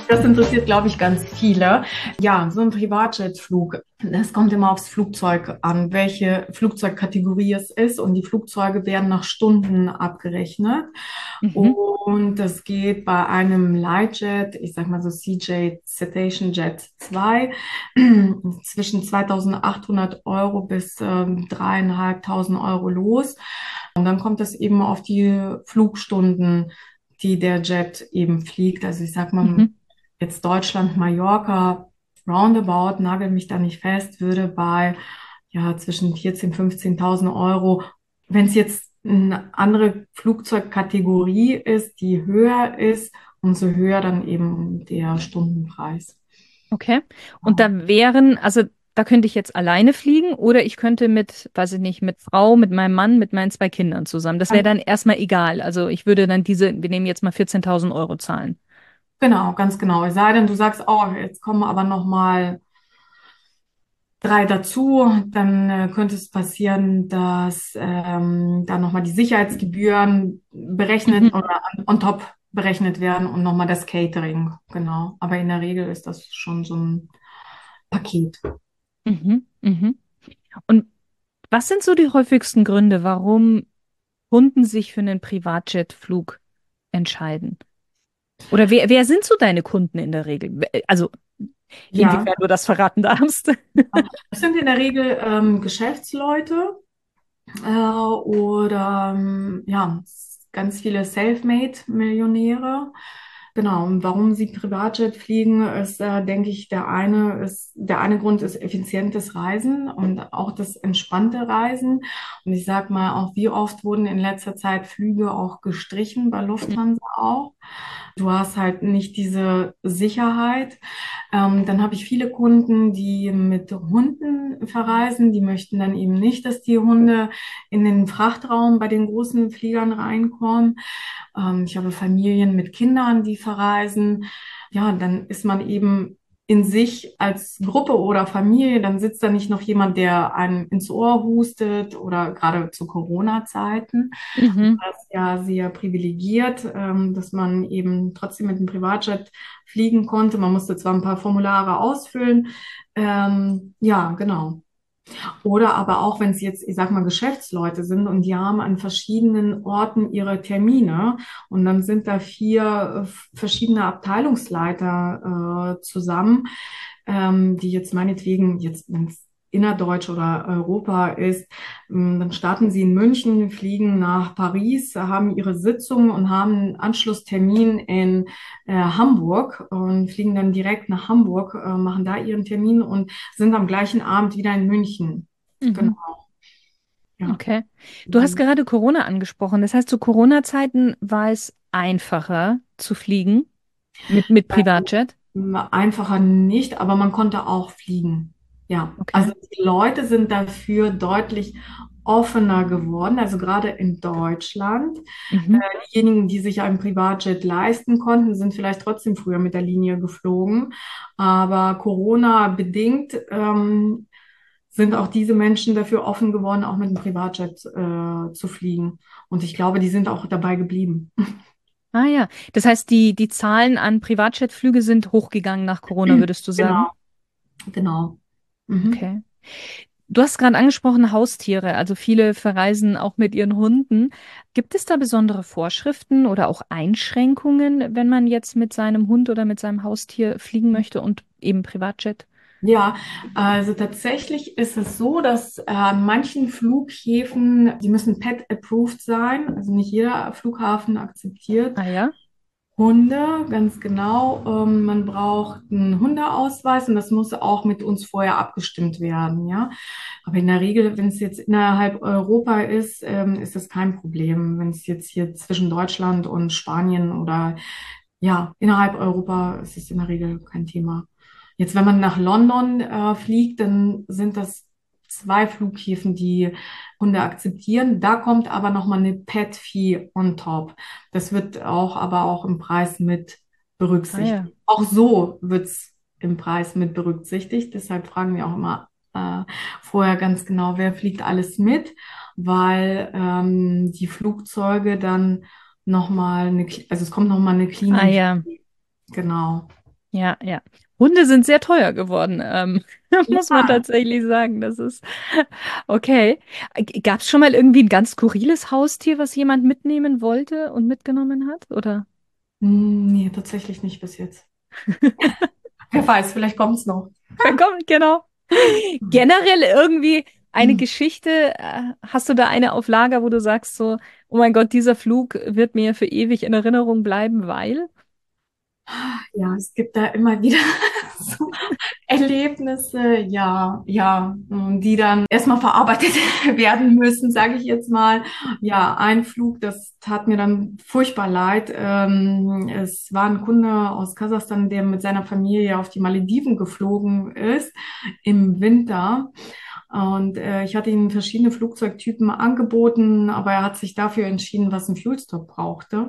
Das interessiert, glaube ich, ganz viele. Ja, so ein Privatjetflug, das kommt immer aufs Flugzeug an, welche Flugzeugkategorie es ist. Und die Flugzeuge werden nach Stunden abgerechnet. Mhm. Und das geht bei einem Lightjet, ich sag mal so CJ Citation Jet 2, zwischen 2.800 € bis 3.500 Euro los. Und dann kommt es eben auf die Flugstunden, die der Jet eben fliegt. Also ich sag mal, Mhm. jetzt Deutschland, Mallorca, roundabout, nagel mich da nicht fest, würde bei ja zwischen 14.000, 15.000 Euro, wenn es jetzt eine andere Flugzeugkategorie ist, die höher ist, umso höher dann eben der Stundenpreis. Okay. Und also da könnte ich jetzt alleine fliegen oder ich könnte mit, weiß ich nicht, mit Frau, mit meinem Mann, mit meinen zwei Kindern zusammen. Das wäre dann erstmal egal. Also ich würde dann wir nehmen jetzt mal 14.000 Euro zahlen. Genau, ganz genau. Es sei denn, du sagst, oh, jetzt kommen aber noch mal drei dazu, dann könnte es passieren, dass da nochmal die Sicherheitsgebühren berechnet Mhm. oder on top berechnet werden und nochmal das Catering. Genau. Aber in der Regel ist das schon so ein Paket. Mhm. Mhm. Und was sind so die häufigsten Gründe, warum Kunden sich für einen Privatjetflug entscheiden? Oder wer sind so deine Kunden in der Regel? Also, Ja, inwiefern du das verraten darfst. das sind in der Regel Geschäftsleute oder ja, ganz viele Selfmade-Millionäre. Genau, und warum sie Privatjet fliegen, ist, denke ich, der eine Grund ist effizientes Reisen und auch das entspannte Reisen. Und ich sag mal auch, wie oft wurden in letzter Zeit Flüge auch gestrichen, bei Lufthansa auch. Du hast halt nicht diese Sicherheit. Dann habe ich viele Kunden, die mit Hunden verreisen. Die möchten dann eben nicht, dass die Hunde in den Frachtraum bei den großen Fliegern reinkommen. Ich habe Familien mit Kindern, die verreisen. Ja, dann ist man eben in sich als Gruppe oder Familie, dann sitzt da nicht noch jemand, der einem ins Ohr hustet oder gerade zu Corona-Zeiten. Mhm. Das ist ja sehr privilegiert, dass man eben trotzdem mit dem Privatjet fliegen konnte. Man musste zwar ein paar Formulare ausfüllen. Ja, genau. Oder aber auch, wenn es jetzt, ich sag mal, Geschäftsleute sind und die haben an verschiedenen Orten ihre Termine und dann sind da vier verschiedene Abteilungsleiter zusammen, die jetzt meinetwegen, jetzt wenn es innerdeutsch oder Europa ist, dann starten sie in München, fliegen nach Paris, haben ihre Sitzung und haben einen Anschlusstermin in Hamburg und fliegen dann direkt nach Hamburg, machen da ihren Termin und sind am gleichen Abend wieder in München. Genau, Mhm. ja. Okay. Du hast gerade Corona angesprochen. Das heißt, zu Corona-Zeiten war es einfacher zu fliegen mit Privatjet? Einfacher nicht, aber man konnte auch fliegen. Ja, Okay. also die Leute sind dafür deutlich offener geworden, also gerade in Deutschland. Mhm. Diejenigen, die sich einen Privatjet leisten konnten, sind vielleicht trotzdem früher mit der Linie geflogen. Aber Corona bedingt sind auch diese Menschen dafür offen geworden, auch mit dem Privatjet zu fliegen. Und ich glaube, die sind auch dabei geblieben. Ah ja. Das heißt, die Zahlen an Privatjetflüge sind hochgegangen nach Corona, würdest du sagen? Genau, genau. Mhm. Okay. Du hast gerade angesprochen Haustiere, also viele verreisen auch mit ihren Hunden. Gibt es da besondere Vorschriften oder auch Einschränkungen, wenn man jetzt mit seinem Hund oder mit seinem Haustier fliegen möchte und eben Privatjet? Ja, also tatsächlich ist es so, dass an manchen Flughäfen, die müssen Pet-approved sein, also nicht jeder Flughafen akzeptiert Ah ja? Hunde, ganz genau. Man braucht einen Hundeausweis und das muss auch mit uns vorher abgestimmt werden, ja. Aber in der Regel, wenn es jetzt innerhalb Europa ist, ist das kein Problem. Wenn es jetzt hier zwischen Deutschland und Spanien oder ja, innerhalb Europa ist es in der Regel kein Thema. Jetzt, wenn man nach London fliegt, dann sind das zwei Flughäfen, die Hunde akzeptieren. Da kommt aber nochmal eine Pet-Fee on top. Das wird auch aber auch im Preis mit Ah ja. berücksichtigt. Auch so wird es im Preis mit berücksichtigt. Deshalb fragen wir auch immer vorher ganz genau, wer fliegt alles mit, weil die Flugzeuge dann nochmal eine, also es kommt nochmal eine Ah Cleaning. ja. Genau. Ja, ja. Hunde sind sehr teuer geworden, muss man Ja. tatsächlich sagen. Das ist okay. Gab es schon mal irgendwie ein ganz skurriles Haustier, was jemand mitnehmen wollte und mitgenommen hat? Oder? Nee, tatsächlich nicht bis jetzt. Wer weiß, vielleicht kommt es noch. Ja, komm, genau. Generell irgendwie eine Hm. Geschichte, hast du da eine auf Lager, wo du sagst so, oh mein Gott, dieser Flug wird mir für ewig in Erinnerung bleiben, weil? Ja, es gibt da immer wieder so Erlebnisse, ja, ja, die dann erstmal verarbeitet werden müssen, sage ich jetzt mal. Ja, ein Flug, das tat mir dann furchtbar leid. Es war ein Kunde aus Kasachstan, der mit seiner Familie auf die Malediven geflogen ist im Winter. Und ich hatte ihm verschiedene Flugzeugtypen angeboten, aber er hat sich dafür entschieden, was ein Fuelstop brauchte.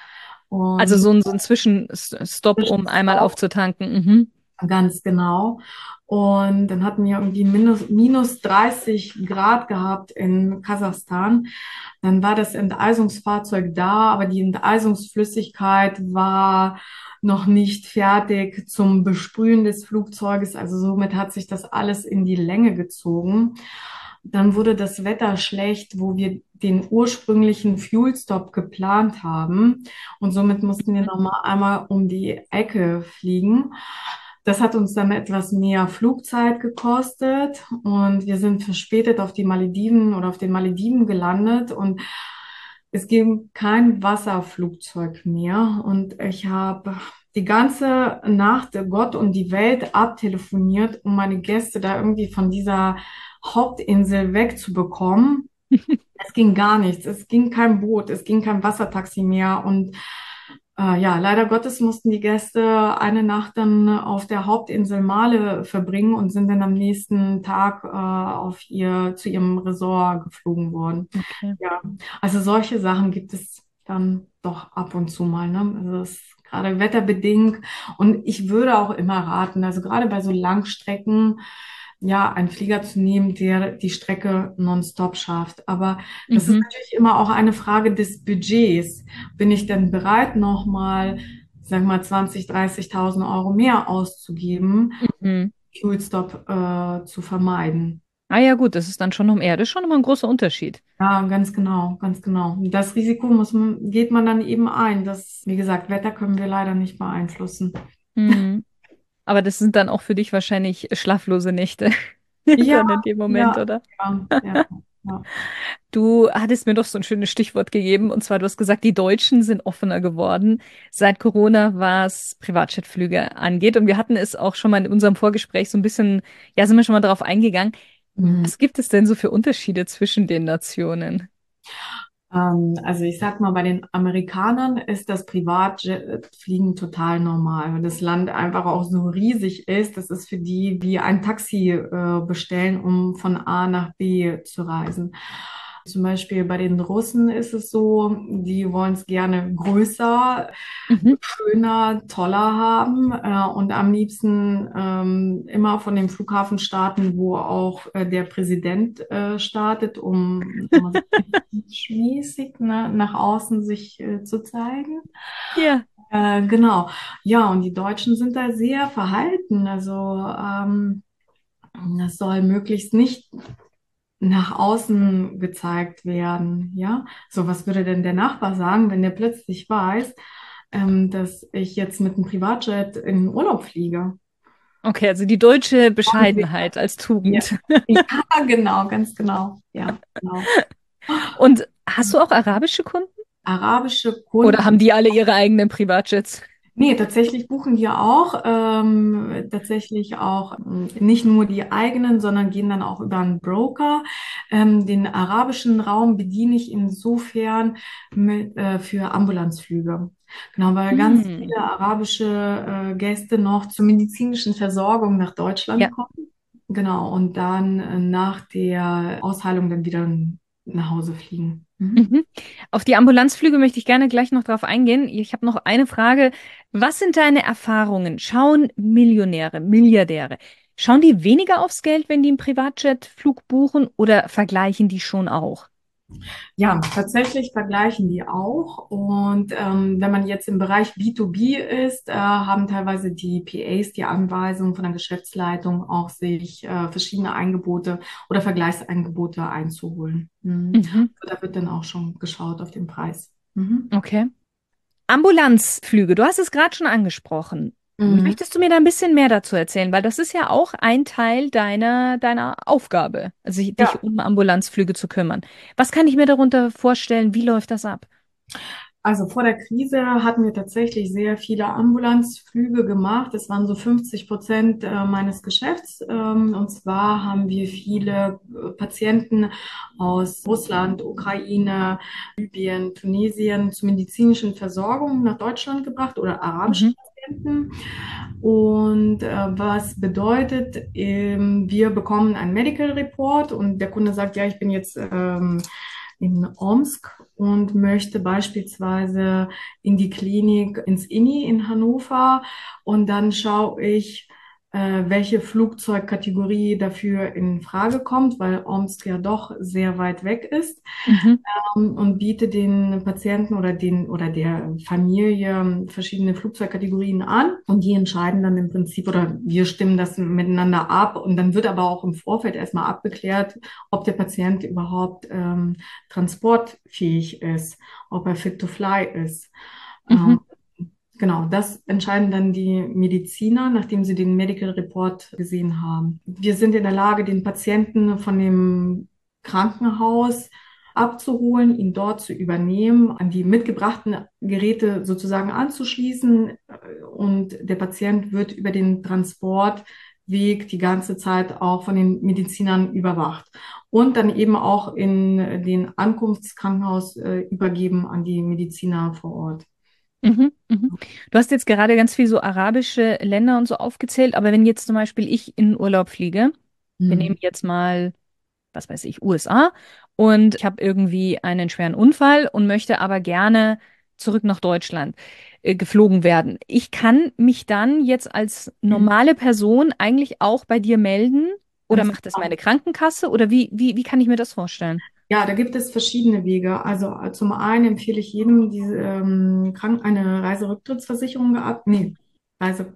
Also Und so ein Zwischenstopp, um einmal Zwischenstopp. aufzutanken. Mhm. Ganz genau. Und dann hatten wir irgendwie minus 30 Grad gehabt in Kasachstan. Dann war das Enteisungsfahrzeug da, aber die Enteisungsflüssigkeit war noch nicht fertig zum Besprühen des Flugzeuges. Also somit hat sich das alles in die Länge gezogen. Dann wurde das Wetter schlecht, wo wir den ursprünglichen Fuelstop geplant haben. Und somit mussten wir noch mal einmal um die Ecke fliegen. Das hat uns dann etwas mehr Flugzeit gekostet und wir sind verspätet auf die Malediven oder auf den Malediven gelandet und es ging kein Wasserflugzeug mehr und ich habe die ganze Nacht Gott und die Welt abtelefoniert, um meine Gäste da irgendwie von dieser Hauptinsel wegzubekommen. Es ging gar nichts. Es ging kein Boot, es ging kein Wassertaxi mehr. Und ja, leider Gottes mussten die Gäste eine Nacht dann auf der Hauptinsel Male verbringen und sind dann am nächsten Tag zu ihrem Resort geflogen worden. Okay. Ja, also solche Sachen gibt es dann doch ab und zu mal, ne? Also es ist gerade wetterbedingt. Und ich würde auch immer raten, also gerade bei so Langstrecken, ja, einen Flieger zu nehmen, der die Strecke nonstop schafft. Aber das ist Mhm. natürlich immer auch eine Frage des Budgets. Bin ich denn bereit, nochmal, sagen wir mal, 20, 30.000 Euro mehr auszugeben, Mhm. Fuelstop zu vermeiden? Ah ja, gut, das ist dann schon um Erde, das ist schon immer ein großer Unterschied. Ja, ganz genau, ganz genau. Das Risiko geht man dann eben ein. Das, wie gesagt, Wetter können wir leider nicht beeinflussen. Mhm. Aber das sind dann auch für dich wahrscheinlich schlaflose Nächte Ja, dann in dem Moment, ja, oder? ja, ja, ja. Du hattest mir doch so ein schönes Stichwort gegeben, und zwar, du hast gesagt, die Deutschen sind offener geworden seit Corona, was Privatjetflüge angeht. Und wir hatten es auch schon mal in unserem Vorgespräch so ein bisschen, ja, sind wir schon mal darauf eingegangen. Mhm. Was gibt es denn so für Unterschiede zwischen den Nationen? Also ich sag mal, bei den Amerikanern ist das Privatjetfliegen total normal, weil das Land einfach auch so riesig ist. Das ist für die wie ein Taxi bestellen, um von A nach B zu reisen. Zum Beispiel bei den Russen ist es so, die wollen es gerne größer, Mhm. schöner, toller haben und am liebsten immer von dem Flughafen starten, wo auch der Präsident startet, um sagen wir so, mäßig ne, nach außen sich zu zeigen. Ja. Genau. Ja, und die Deutschen sind da sehr verhalten. Also das soll möglichst nicht nach außen gezeigt werden. Ja, so was würde denn der Nachbar sagen, wenn der plötzlich weiß, dass ich jetzt mit einem Privatjet in den Urlaub fliege? Okay, also die deutsche Und Bescheidenheit als ja, Tugend. ja, genau, ganz genau. Ja, genau. Und hast du auch arabische Kunden? Arabische Oder haben Kunden. die alle ihre eigenen Privatjets? Nee, tatsächlich buchen wir auch, nicht nur die eigenen, sondern gehen dann auch über einen Broker. Den arabischen Raum bediene ich insofern für Ambulanzflüge. Genau, weil ganz Hm. viele arabische Gäste noch zur medizinischen Versorgung nach Deutschland Ja. kommen. Genau, und dann nach der Ausheilung dann wieder nach Hause fliegen. Mhm. Mhm. Auf die Ambulanzflüge möchte ich gerne gleich noch drauf eingehen. Ich habe noch eine Frage. Was sind deine Erfahrungen? Schauen Millionäre, Milliardäre, schauen die weniger aufs Geld, wenn die einen Privatjetflug buchen, oder vergleichen die schon auch? Ja, tatsächlich vergleichen die auch. Und wenn man jetzt im Bereich B2B ist, haben teilweise die PAs die Anweisung von der Geschäftsleitung auch sich verschiedene Angebote oder Vergleichsangebote einzuholen. Mhm. Mhm. Da wird dann auch schon geschaut auf den Preis. Mhm. Okay. Ambulanzflüge, du hast es gerade schon angesprochen. Mhm. Möchtest du mir da ein bisschen mehr dazu erzählen? Weil das ist ja auch ein Teil deiner Aufgabe, also dich Ja. um Ambulanzflüge zu kümmern. Was kann ich mir darunter vorstellen? Wie läuft das ab? Also vor der Krise hatten wir tatsächlich sehr viele Ambulanzflüge gemacht. Das waren so 50% meines Geschäfts. Und zwar haben wir viele Patienten aus Russland, Ukraine, Libyen, Tunesien zur medizinischen Versorgung nach Deutschland gebracht oder arabische Mhm. Patienten. Und was bedeutet, wir bekommen einen Medical Report und der Kunde sagt, ja, ich bin jetzt in Omsk und möchte beispielsweise in die Klinik ins INI in Hannover und dann schaue ich, welche Flugzeugkategorie dafür in Frage kommt, weil Omsk ja doch sehr weit weg ist, Mhm. und biete den Patienten oder den oder der Familie verschiedene Flugzeugkategorien an und die entscheiden dann im Prinzip oder wir stimmen das miteinander ab und dann wird aber auch im Vorfeld erstmal abgeklärt, ob der Patient überhaupt transportfähig ist, ob er fit to fly ist. Mhm. Ähm, Genau, das entscheiden dann die Mediziner, nachdem sie den Medical Report gesehen haben. Wir sind in der Lage, den Patienten von dem Krankenhaus abzuholen, ihn dort zu übernehmen, an die mitgebrachten Geräte sozusagen anzuschließen und der Patient wird über den Transportweg die ganze Zeit auch von den Medizinern überwacht und dann eben auch in den Ankunftskrankenhaus übergeben an die Mediziner vor Ort. Mhm. Mhm. Du hast jetzt gerade ganz viel so arabische Länder und so aufgezählt, aber wenn jetzt zum Beispiel ich in Urlaub fliege, wir nehmen Hm. jetzt mal, was weiß ich, USA und ich habe irgendwie einen schweren Unfall und möchte aber gerne zurück nach Deutschland geflogen werden. Ich kann mich dann jetzt als normale Person eigentlich auch bei dir melden oder Ganz macht das genau. meine Krankenkasse oder wie kann ich mir das vorstellen? Ja, da gibt es verschiedene Wege. Also zum einen empfehle ich jedem, diese eine Reiserücktrittsversicherung gehabt. Nee, Reise,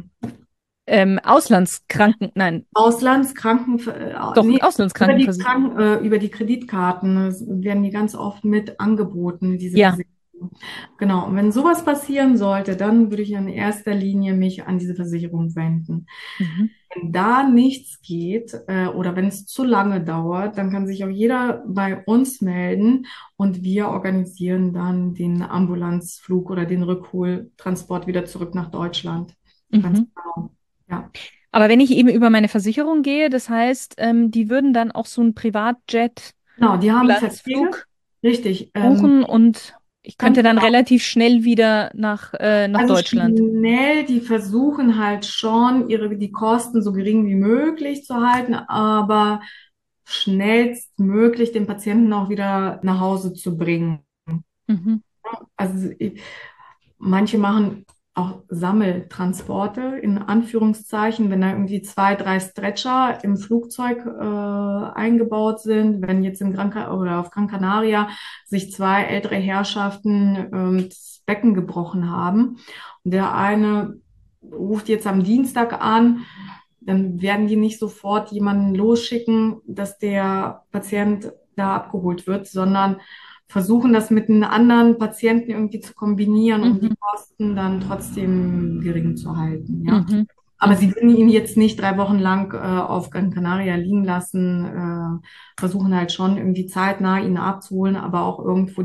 Nein, Auslandskranken, doch, nee, Auslandskrankenversicherung. Über die Kreditkarten werden die ganz oft mit angeboten, diese Ja. Versicherung. Genau. Und wenn sowas passieren sollte, dann würde ich in erster Linie mich an diese Versicherung wenden. Mhm. Wenn da nichts geht, oder wenn es zu lange dauert, dann kann sich auch jeder bei uns melden und wir organisieren dann den Ambulanzflug oder den Rückholtransport wieder zurück nach Deutschland. Ganz Mhm. genau. Ja. Aber wenn ich eben über meine Versicherung gehe, das heißt, die würden dann auch so einen Genau, die haben Verträge. Privatjet-Bilanzflug Richtig. buchen und ich Ganz könnte dann relativ schnell wieder nach Also Deutschland. schnell, die versuchen halt schon, die Kosten so gering wie möglich zu halten, aber schnellstmöglich den Patienten auch wieder nach Hause zu bringen. Mhm. Also manche machen auch Sammeltransporte in Anführungszeichen, wenn da irgendwie zwei, drei Stretcher im Flugzeug eingebaut sind, wenn jetzt in oder auf Gran Canaria sich zwei ältere Herrschaften das Becken gebrochen haben und der eine ruft jetzt am Dienstag an, dann werden die nicht sofort jemanden losschicken, dass der Patient da abgeholt wird, sondern versuchen das mit einem anderen Patienten irgendwie zu kombinieren, um die Mhm. Kosten dann trotzdem gering zu halten, ja. Mhm. Aber sie Mhm. würden ihn jetzt nicht 3 Wochen lang auf Gran Canaria liegen lassen, versuchen halt schon irgendwie zeitnah ihn abzuholen, aber auch irgendwo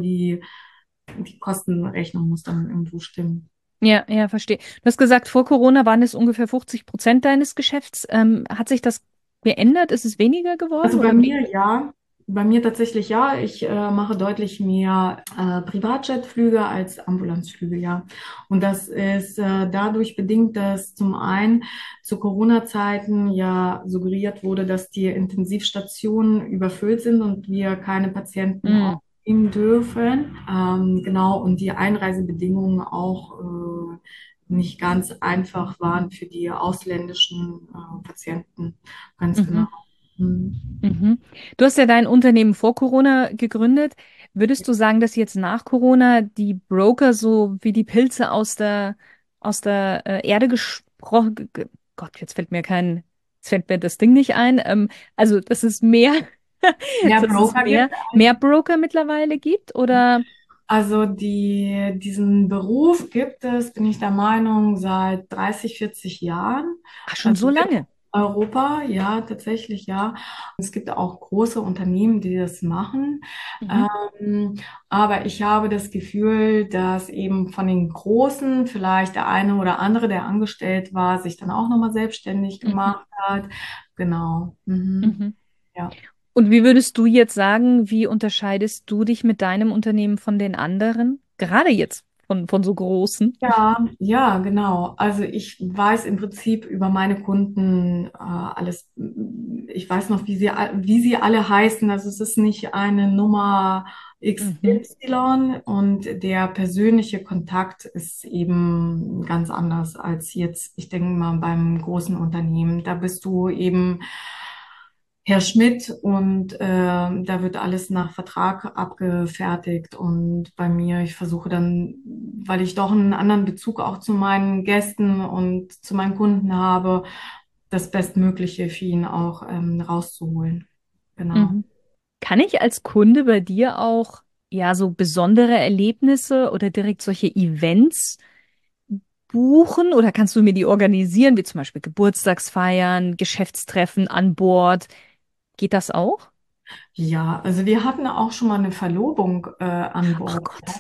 die Kostenrechnung muss dann irgendwo stimmen. Ja, ja, verstehe. Du hast gesagt, vor Corona waren es ungefähr 50% deines Geschäfts. Hat sich das geändert? Ist es weniger geworden Also bei oder wie? mir ja, bei mir tatsächlich ja. Ich mache deutlich mehr Privatjetflüge als Ambulanzflüge, ja. Und das ist dadurch bedingt, dass zum einen zu Corona-Zeiten ja suggeriert wurde, dass die Intensivstationen überfüllt sind und wir keine Patienten Mm. aufnehmen dürfen. Genau, und die Einreisebedingungen auch nicht ganz einfach waren für die ausländischen Patienten. Ganz Mhm. genau. Mhm. Mhm. Du hast ja dein Unternehmen vor Corona gegründet. Würdest du sagen, dass jetzt nach Corona die Broker so wie die Pilze aus der Erde gesprochen, Gott, jetzt fällt mir das Ding nicht ein. Also, dass es mehr, Mehr dass es Broker gibt. mehr Broker mittlerweile gibt oder Also diesen Beruf gibt es, bin ich der Meinung, seit 30, 40 Jahren. ach, schon Also so in lange? Europa, ja, tatsächlich, ja. Es gibt auch große Unternehmen, die das machen. Mhm. Ähm, aber ich habe das Gefühl, dass eben von den Großen vielleicht der eine oder andere, der angestellt war, sich dann auch nochmal selbstständig Mhm. gemacht hat. Genau. Mhm. Mhm. Ja. Und wie würdest du jetzt sagen, wie unterscheidest du dich mit deinem Unternehmen von den anderen? Gerade jetzt von so großen? Ja, ja, genau. Also ich weiß im Prinzip über meine Kunden alles. Ich weiß noch, wie sie alle heißen. Also es ist nicht eine Nummer Mhm. XY und der persönliche Kontakt ist eben ganz anders als jetzt, ich denke mal, beim großen Unternehmen. Da bist du eben Herr Schmidt und da wird alles nach Vertrag abgefertigt und bei mir, ich versuche dann, weil ich doch einen anderen Bezug auch zu meinen Gästen und zu meinen Kunden habe, das Bestmögliche für ihn auch rauszuholen. Genau. Mhm. Kann ich als Kunde bei dir auch ja so besondere Erlebnisse oder direkt solche Events buchen oder kannst du mir die organisieren, wie zum Beispiel Geburtstagsfeiern, Geschäftstreffen an Bord? Geht das auch? Ja, also wir hatten auch schon mal eine Verlobung an Ach Bord. Gott,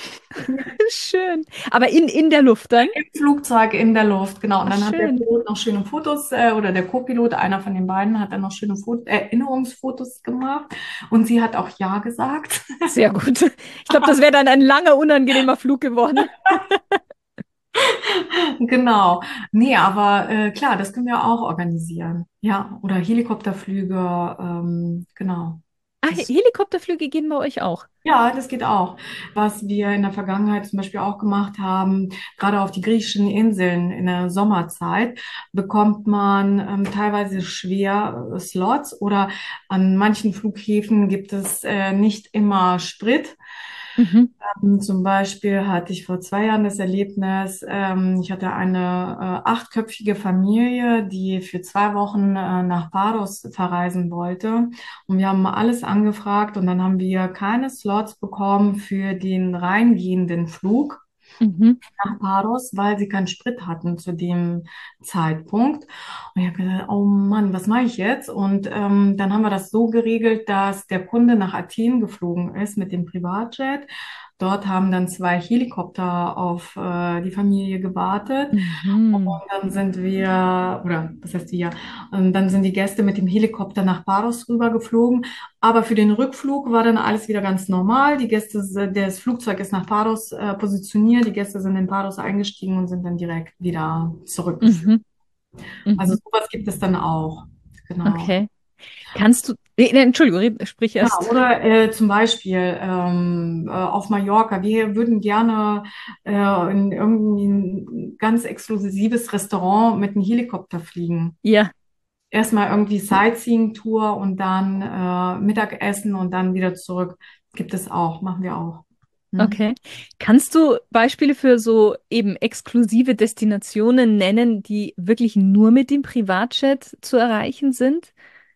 schön. Aber in der Luft dann? Im Flugzeug in der Luft, genau. Und Ach, dann hat der schön. Pilot noch schöne Fotos, oder der Co-Pilot, einer von den beiden, hat dann noch schöne Erinnerungsfotos gemacht. Und sie hat auch Ja gesagt. Sehr gut. Ich glaube, das wäre dann ein langer, unangenehmer Flug geworden. Genau. Nee, aber klar, das können wir auch organisieren. Ja, oder Helikopterflüge, genau. Ah, Das Helikopterflüge gehen bei euch auch. Ja, das geht auch. Was wir in der Vergangenheit zum Beispiel auch gemacht haben, gerade auf die griechischen Inseln in der Sommerzeit, bekommt man teilweise schwer Slots oder an manchen Flughäfen gibt es nicht immer Sprit. Mhm. Zum Beispiel hatte ich vor 2 Jahren das Erlebnis, ich hatte eine achtköpfige Familie, die für 2 Wochen nach Paros verreisen wollte. Und wir haben alles angefragt und dann haben wir keine Slots bekommen für den reingehenden Flug Mhm. nach Paros, weil sie keinen Sprit hatten zu dem Zeitpunkt. Und ich habe gedacht, oh Mann, was mache ich jetzt? Und dann haben wir das so geregelt, dass der Kunde nach Athen geflogen ist mit dem Privatjet. Dort haben dann 2 Helikopter auf die Familie gewartet. Mhm. Und dann sind wir, oder was heißt wir, und dann sind die Gäste mit dem Helikopter nach Paros rüber geflogen. Aber für den Rückflug war dann alles wieder ganz normal. Das Flugzeug ist nach Paros positioniert. Die Gäste sind in Paros eingestiegen und sind dann direkt wieder zurückgeflogen. Mhm. Also Mhm. sowas gibt es dann auch. Genau. Okay. Kannst du, nee, Entschuldigung, sprich Ja, erst. oder zum Beispiel auf Mallorca. Wir würden gerne in irgendwie ein ganz exklusives Restaurant mit einem Helikopter fliegen. Ja, Erstmal irgendwie Sightseeing-Tour und dann Mittagessen und dann wieder zurück. Gibt es auch, machen wir auch. Hm. okay. Kannst du Beispiele für so eben exklusive Destinationen nennen, die wirklich nur mit dem Privatjet zu erreichen sind?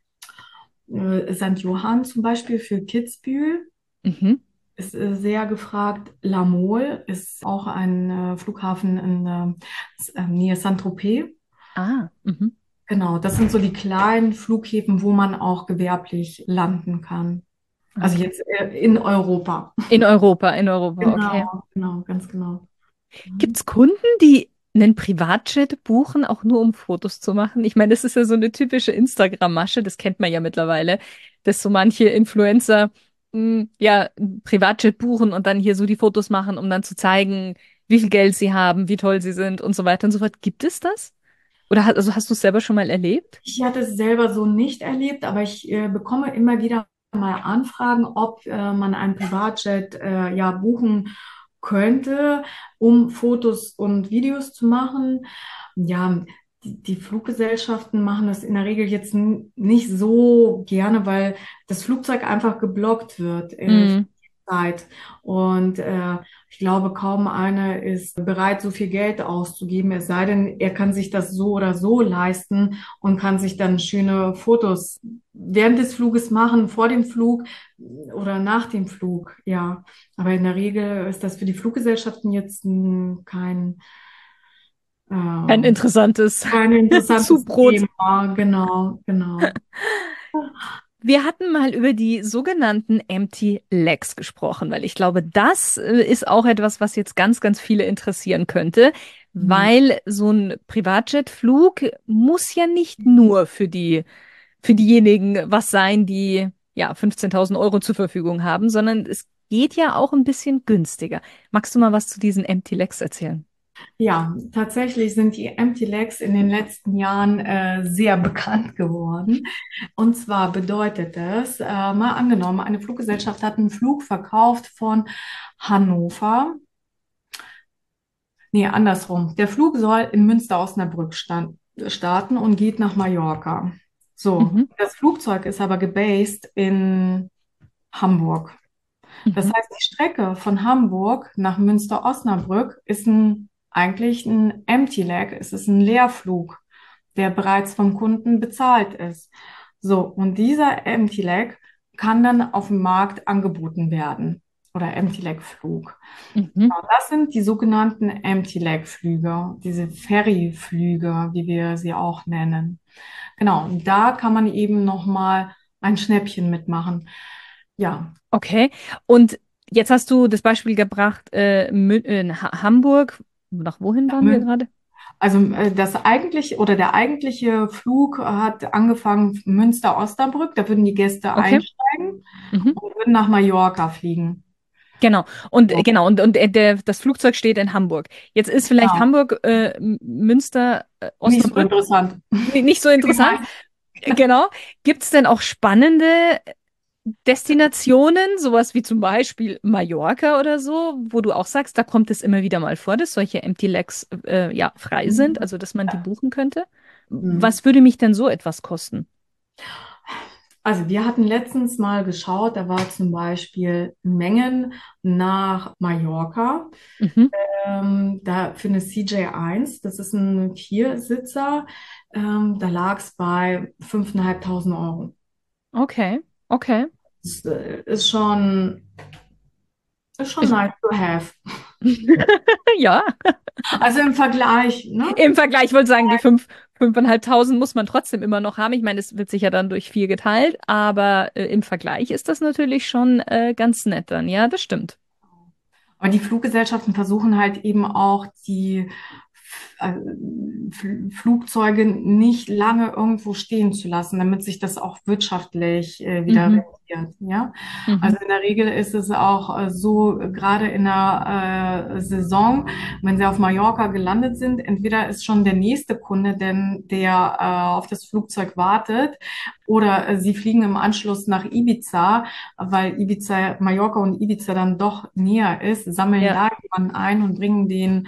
St. Johann zum Beispiel für Kitzbühel Mhm. ist sehr gefragt. La Mole ist auch ein Flughafen in Nähe Saint-Tropez. Ah, mhm. Genau, das sind so die kleinen Flughäfen, wo man auch gewerblich landen kann. Also Okay. jetzt in Europa. In Europa, okay. Genau, genau, ganz genau. Gibt es Kunden, die einen Privatjet buchen, auch nur um Fotos zu machen? Ich meine, das ist ja so eine typische Instagram-Masche, das kennt man ja mittlerweile, dass so manche Influencer ja ein Privatjet buchen und dann hier so die Fotos machen, um dann zu zeigen, wie viel Geld sie haben, wie toll sie sind und so weiter und so fort. Gibt es das? Oder also hast du es selber schon mal erlebt? Ich hatte es selber so nicht erlebt, aber ich bekomme immer wieder mal Anfragen, ob man einen Privatjet ja buchen könnte, um Fotos und Videos zu machen. Ja, die Fluggesellschaften machen das in der Regel jetzt nicht so gerne, weil das Flugzeug einfach geblockt wird für Mm. die Zeit. Und ich glaube, kaum einer ist bereit, so viel Geld auszugeben, es sei denn, er kann sich das so oder so leisten und kann sich dann schöne Fotos während des Fluges machen, vor dem Flug oder nach dem Flug. Ja, aber in der Regel ist das für die Fluggesellschaften jetzt Ein äh, interessantes ein interessantes Zubrot. Thema, genau, genau. Wir hatten mal über die sogenannten Empty Legs gesprochen, weil ich glaube, das ist auch etwas, was jetzt ganz, ganz viele interessieren könnte, Mhm. weil so ein Privatjetflug muss ja nicht nur für diejenigen was sein, die ja 15.000 Euro zur Verfügung haben, sondern es geht ja auch ein bisschen günstiger. Magst du mal was zu diesen Empty Legs erzählen? Ja, tatsächlich sind die Empty Legs in den letzten Jahren sehr bekannt geworden. Und zwar bedeutet es, mal angenommen, eine Fluggesellschaft hat einen Flug verkauft von Hannover. Nee, andersrum. Der Flug soll in Münster-Osnabrück starten und geht nach Mallorca. So, Mhm, das Flugzeug ist aber gebased in Hamburg. Das mhm, heißt, die Strecke von Hamburg nach Münster-Osnabrück ist eigentlich ein Empty Leg. Es ist ein Leerflug, der bereits vom Kunden bezahlt ist. So, und dieser Empty Leg kann dann auf dem Markt angeboten werden oder Empty Leg Flug. mhm. Genau, das sind die sogenannten Empty Leg Flüge, diese Ferryflüge, wie wir sie auch nennen. Genau, und da kann man eben nochmal ein Schnäppchen mitmachen. Ja. Okay. Und jetzt hast du das Beispiel gebracht, in Hamburg. Nach wohin waren wir gerade? Also das eigentliche oder der eigentliche Flug hat angefangen Münster-Osnabrück. Da würden die Gäste Okay. einsteigen Mhm. und würden nach Mallorca fliegen. Genau. Und So. das Flugzeug steht in Hamburg. Jetzt ist vielleicht Ja, Hamburg, Münster, nicht so Osnabrück interessant. nicht so Für die interessant. meisten. Genau. Gibt es denn auch spannende Destinationen, sowas wie zum Beispiel Mallorca oder so, wo du auch sagst, da kommt es immer wieder mal vor, dass solche Empty Legs ja frei sind, also dass man die buchen könnte? Mhm. Was würde mich denn so etwas kosten? Also wir hatten letztens mal geschaut, da war zum Beispiel Mengen nach Mallorca. Mhm. Da für eine CJ1, das ist ein Viersitzer, da lag es bei 5.500 Euro. Okay, okay. Das ist schon Ist- nice to have. Ja, Also im Vergleich, ne? im Vergleich, ich wollte sagen, die 5.500 muss man trotzdem immer noch haben. Ich meine, es wird sich ja dann durch vier geteilt, aber im Vergleich ist das natürlich schon ganz nett dann. Ja, das stimmt. Aber die Fluggesellschaften versuchen halt eben auch die äh, Flugzeuge nicht lange irgendwo stehen zu lassen, damit sich das auch wirtschaftlich wieder Mhm, rentiert. Ja, mhm. also in der Regel ist es auch so, gerade in der Saison, wenn sie auf Mallorca gelandet sind, entweder ist schon der nächste Kunde, denn der auf das Flugzeug wartet, oder sie fliegen im Anschluss nach Ibiza, weil Ibiza, Mallorca und Ibiza dann doch näher ist, sammeln Ja. da jemanden ein und bringen den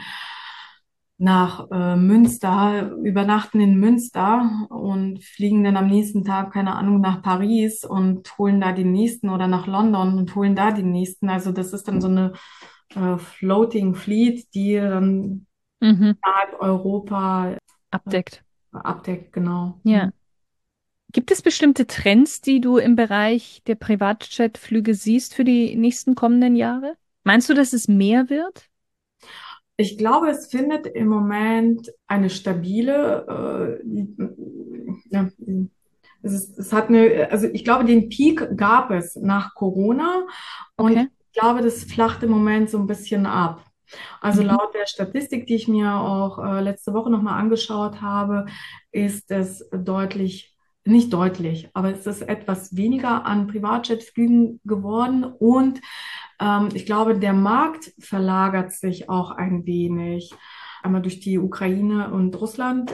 nach Münster, übernachten in Münster und fliegen dann am nächsten Tag, keine Ahnung, nach Paris und holen da den nächsten oder nach London und holen da den nächsten. Also das ist dann so eine Floating Fleet, die dann Mhm. innerhalb Europa Abdeckt. abdeckt, genau. Ja. Gibt es bestimmte Trends, die du im Bereich der Privatjetflüge siehst für die nächsten kommenden Jahre? Meinst du, dass es mehr wird? Ich glaube, es findet im Moment eine stabile, ja, es hat eine, also ich glaube, den Peak gab es nach Corona und Okay. ich glaube, das flacht im Moment so ein bisschen ab. Also Mhm. laut der Statistik, die ich mir auch letzte Woche nochmal angeschaut habe, ist es deutlich, nicht deutlich, aber es ist etwas weniger an Privatjetflügen geworden und ich glaube, der Markt verlagert sich auch ein wenig. Einmal durch die Ukraine und Russland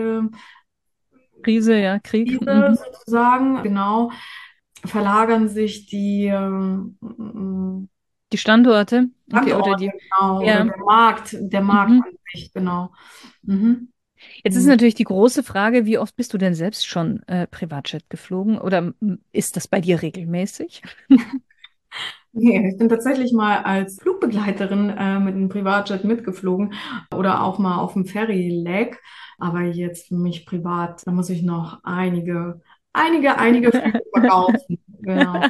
Krise, ja, Krieg. Krise Mhm. sozusagen, genau, verlagern sich die Die Standorte, okay, oder Standorte, die, genau, oder ja. der Markt Mhm. an sich, genau. Mhm. Jetzt ist natürlich die große Frage, wie oft bist du denn selbst schon Privatjet geflogen oder ist das bei dir regelmäßig? Nee, ich bin tatsächlich mal als Flugbegleiterin mit einem Privatjet mitgeflogen oder auch mal auf dem Ferry-Leg. Aber jetzt für mich privat, da muss ich noch einige Flüge verkaufen. Genau.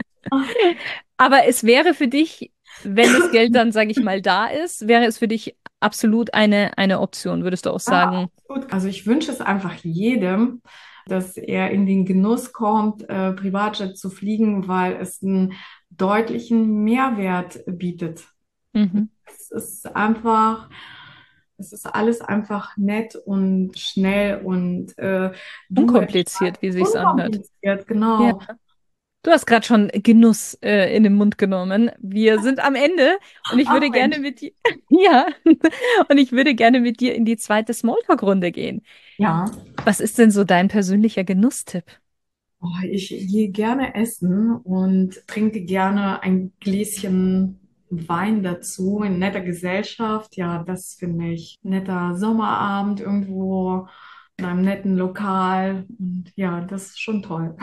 Aber es wäre für dich, wenn das Geld dann, sage ich mal, da ist, wäre es für dich absolut eine Option, würdest du auch Ja, sagen. absolut. Also ich wünsche es einfach jedem, dass er in den Genuss kommt, Privatjet zu fliegen, weil es einen deutlichen Mehrwert bietet. Mhm. Es ist einfach, es ist alles einfach nett und schnell und du Unkompliziert, wie entscheidest sich's anhört. unkompliziert, Ja. genau. Du hast gerade schon Genuss in den Mund genommen. Wir sind am Ende und ich Ach würde gerne Mensch. mit dir, ja, und ich würde gerne mit dir in die zweite Smalltalk-Runde gehen. Ja, Was ist denn so dein persönlicher Genusstipp? oh, ich gehe gerne essen und trinke gerne ein Gläschen Wein dazu in netter Gesellschaft. Ja, das finde ich. Netter Sommerabend irgendwo in einem netten Lokal. Und ja, das ist schon toll.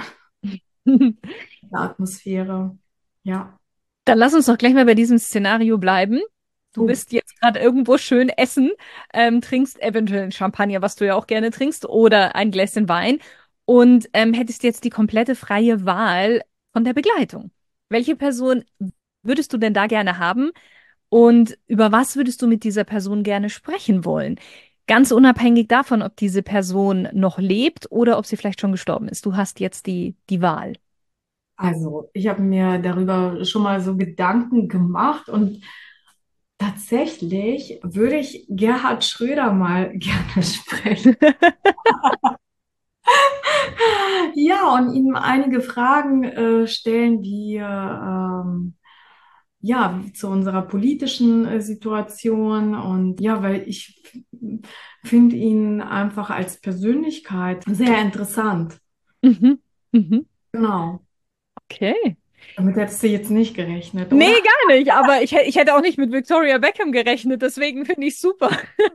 Die Atmosphäre. Ja. Dann lass uns doch gleich mal bei diesem Szenario bleiben. Du Oh, bist jetzt gerade irgendwo schön essen, trinkst eventuell ein Champagner, was du ja auch gerne trinkst, oder ein Gläschen Wein und hättest jetzt die komplette freie Wahl von der Begleitung. Welche Person würdest du denn da gerne haben und über was würdest du mit dieser Person gerne sprechen wollen? Ganz unabhängig davon, ob diese Person noch lebt oder ob sie vielleicht schon gestorben ist. Du hast jetzt die Wahl. also, ich habe mir darüber schon mal so Gedanken gemacht und tatsächlich würde ich Gerhard Schröder mal gerne sprechen. Ja, und ihm einige Fragen stellen, wie ja, wie zu unserer politischen Situation. Und ja, weil ich finde ihn einfach als Persönlichkeit sehr interessant. Mhm. Mhm. Genau. Okay. Damit hättest du jetzt nicht gerechnet, Nee, oder? gar nicht, aber ich hätte auch nicht mit Victoria Beckham gerechnet, deswegen finde ich super.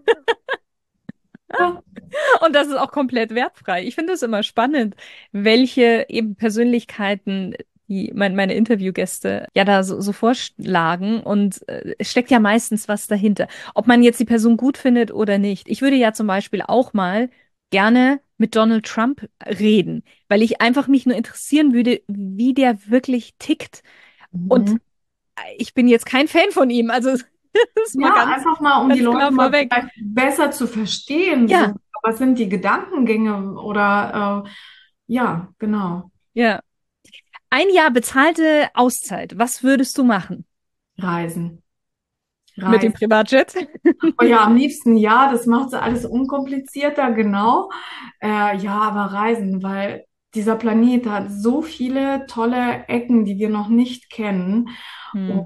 Und das ist auch komplett wertfrei. Ich finde es immer spannend, welche eben Persönlichkeiten meine Interviewgäste ja da so vorschlagen. Und es steckt ja meistens was dahinter. Ob man jetzt die Person gut findet oder nicht. Ich würde ja zum Beispiel auch mal gerne mit Donald Trump reden, weil ich einfach mich nur interessieren würde, wie der wirklich tickt. Und Mhm. ich bin jetzt kein Fan von ihm. Also das ist mal Ja, einfach mal, um die ganz klar Leute mal vorweg. vielleicht besser zu verstehen. Ja, So, was sind die Gedankengänge oder ja, genau. ja. Ein Jahr bezahlte Auszeit. Was würdest du machen Reisen. mit dem Reisen. Privatjet? Oh ja, am liebsten ja, das macht es alles unkomplizierter, genau. Ja, aber Reisen, weil dieser Planet hat so viele tolle Ecken, die wir noch nicht kennen. Hm. Und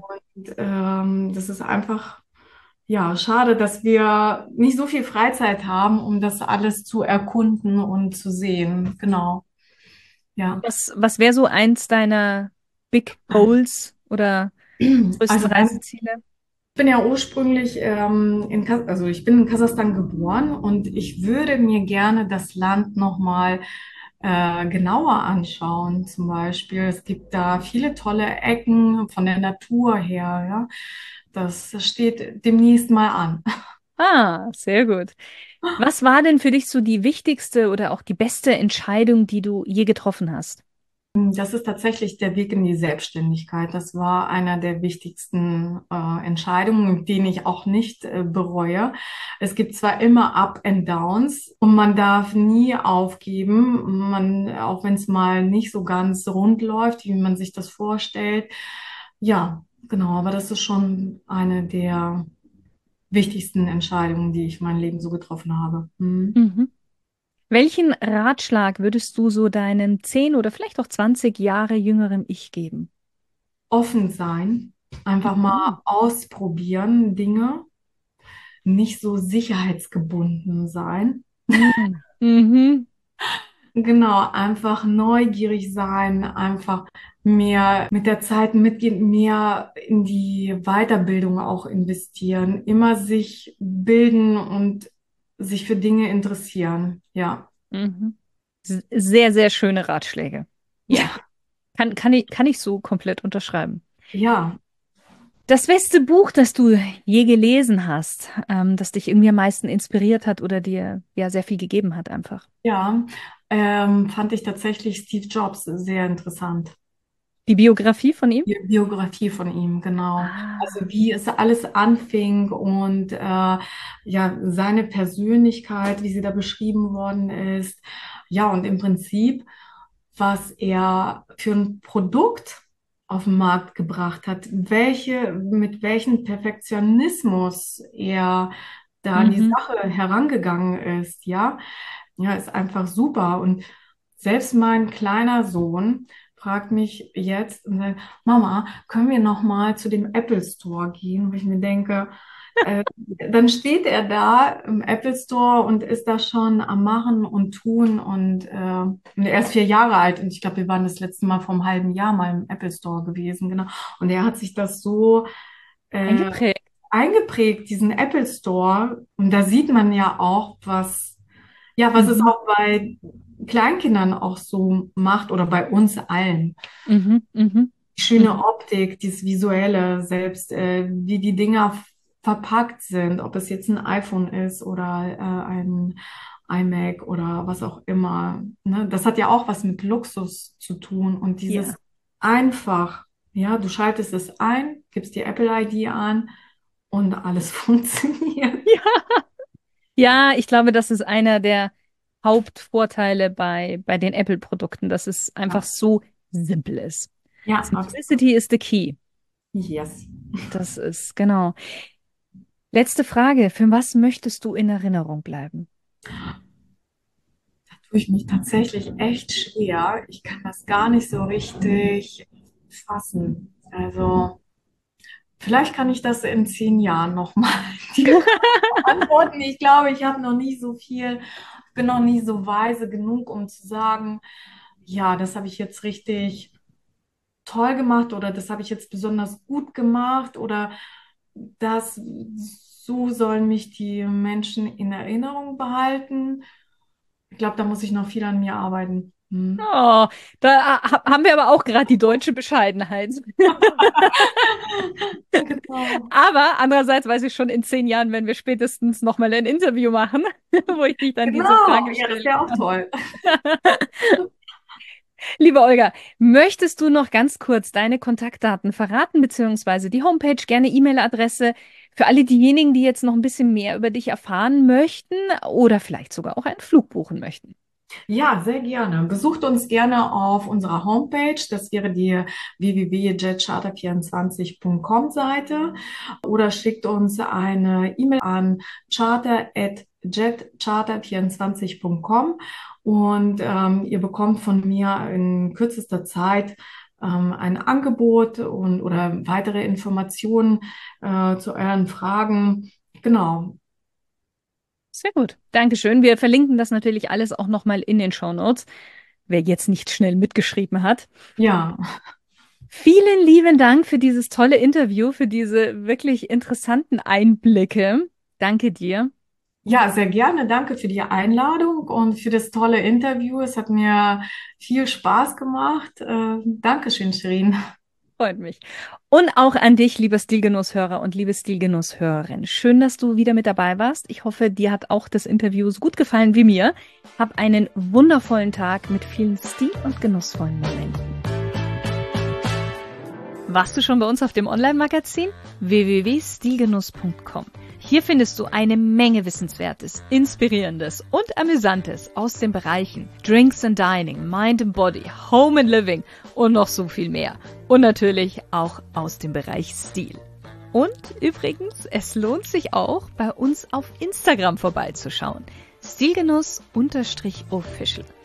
das ist einfach, ja, schade, dass wir nicht so viel Freizeit haben, um das alles zu erkunden und zu sehen. Genau, ja. Was wäre so eins deiner Big Goals oder größten Also ganz Reiseziele? Ich bin ja ursprünglich also ich bin in Kasachstan geboren und ich würde mir gerne das Land nochmal genauer anschauen. Zum Beispiel, es gibt da viele tolle Ecken von der Natur her, ja. Das steht demnächst mal an. Ah, sehr gut. Was war denn für dich so die wichtigste oder auch die beste Entscheidung, die du je getroffen hast? Das ist tatsächlich der Weg in die Selbstständigkeit. Das war einer der wichtigsten Entscheidungen, den ich auch nicht bereue. Es gibt zwar immer Up and Downs und man darf nie aufgeben, auch wenn es mal nicht so ganz rund läuft, wie man sich das vorstellt. Ja, genau, aber das ist schon eine der wichtigsten Entscheidungen, die ich mein Leben so getroffen habe. Hm. Mhm. Welchen Ratschlag würdest du so deinem 10 oder vielleicht auch 20 Jahre jüngeren Ich geben? Offen sein, einfach Mhm. mal ausprobieren Dinge. Nicht so sicherheitsgebunden sein. Mhm. Mhm. Genau, einfach neugierig sein, einfach mehr mit der Zeit mitgehen, mehr in die Weiterbildung auch investieren, immer sich bilden und sich für Dinge interessieren. Ja. Mhm. Sehr, sehr schöne Ratschläge. Ja, kann ich so komplett unterschreiben. Ja, Das beste Buch, das du je gelesen hast, das dich irgendwie am meisten inspiriert hat oder dir ja sehr viel gegeben hat einfach. ja, fand ich tatsächlich Steve Jobs sehr interessant. Die Biografie von ihm? Biografie von ihm, genau. Ah. Also wie es alles anfing und ja, seine Persönlichkeit, wie sie da beschrieben worden ist. Ja, und im Prinzip, was er für ein Produkt auf den Markt gebracht hat, mit welchem Perfektionismus er da an die Mhm. Sache herangegangen ist, ja. Ja, ist einfach super. Und selbst mein kleiner Sohn fragt mich jetzt und sagt, Mama, können wir noch mal zu dem Apple Store gehen? Wo ich mir denke, dann steht er da im Apple Store und ist da schon am Machen und Tun und er ist 4 Jahre alt und ich glaube, wir waren das letzte Mal vor einem halben Jahr mal im Apple Store gewesen, genau. Und er hat sich das so äh, Eingeprägt. eingeprägt, diesen Apple Store. Und da sieht man ja auch, was es Mhm. auch bei Kleinkindern auch so macht oder bei uns allen. Mhm. Mhm. Die schöne Mhm. Optik, dieses Visuelle, selbst wie die Dinger verpackt sind, ob es jetzt ein iPhone ist oder ein iMac oder was auch immer. Ne? Das hat ja auch was mit Luxus zu tun und dieses Ja. einfach, ja, du schaltest es ein, gibst die Apple-ID an und alles funktioniert. Ja, ich glaube, das ist einer der Hauptvorteile bei den Apple-Produkten, dass es einfach Ja, so simpel ist. ja, absolut. Simplicity is the key. Yes. Das ist genau. Letzte Frage. Für was möchtest du in Erinnerung bleiben? Tue ich mich tatsächlich echt schwer. Ich kann das gar nicht so richtig fassen. Also, vielleicht kann ich das in 10 Jahren nochmal dir beantworten. Ich glaube, ich habe noch nicht so viel, bin noch nie so weise genug, um zu sagen, ja, das habe ich jetzt richtig toll gemacht oder das habe ich jetzt besonders gut gemacht oder das, so sollen mich die Menschen in Erinnerung behalten. Ich glaube, da muss ich noch viel an mir arbeiten. Hm. Oh, da haben wir aber auch gerade die deutsche Bescheidenheit. Genau. Aber andererseits weiß ich schon, in 10 Jahren werden wir spätestens nochmal ein Interview machen, wo ich dich dann diese Genau, Frage ja, das stelle. wäre auch toll. Liebe Olga, möchtest du noch ganz kurz deine Kontaktdaten verraten, beziehungsweise die Homepage, gerne E-Mail-Adresse für alle diejenigen, die jetzt noch ein bisschen mehr über dich erfahren möchten oder vielleicht sogar auch einen Flug buchen möchten? Ja, sehr gerne. Besucht uns gerne auf unserer Homepage. Das wäre die www.jetcharter24.com Seite oder schickt uns eine E-Mail an charter@jetcharter24.com und ihr bekommt von mir in kürzester Zeit ein Angebot und oder weitere Informationen zu euren Fragen. Genau. Sehr gut. Dankeschön. Wir verlinken das natürlich alles auch nochmal in den Shownotes, wer jetzt nicht schnell mitgeschrieben hat. Ja. Vielen lieben Dank für dieses tolle Interview, für diese wirklich interessanten Einblicke. Danke dir. Ja, sehr gerne. Danke für die Einladung und für das tolle Interview. Es hat mir viel Spaß gemacht. Dankeschön, Shirin. Freut mich. Und auch an dich, lieber Stilgenusshörer und liebe Stilgenusshörerin. Schön, dass du wieder mit dabei warst. Ich hoffe, dir hat auch das Interview so gut gefallen wie mir. Hab einen wundervollen Tag mit vielen Stil- und genussvollen Momenten. Warst du schon bei uns auf dem Online-Magazin? www.stilgenuss.com. Hier findest du eine Menge Wissenswertes, Inspirierendes und Amüsantes aus den Bereichen Drinks and Dining, Mind and Body, Home and Living und noch so viel mehr. Und natürlich auch aus dem Bereich Stil. Und übrigens, es lohnt sich auch, bei uns auf Instagram vorbeizuschauen. Stilgenuss_official.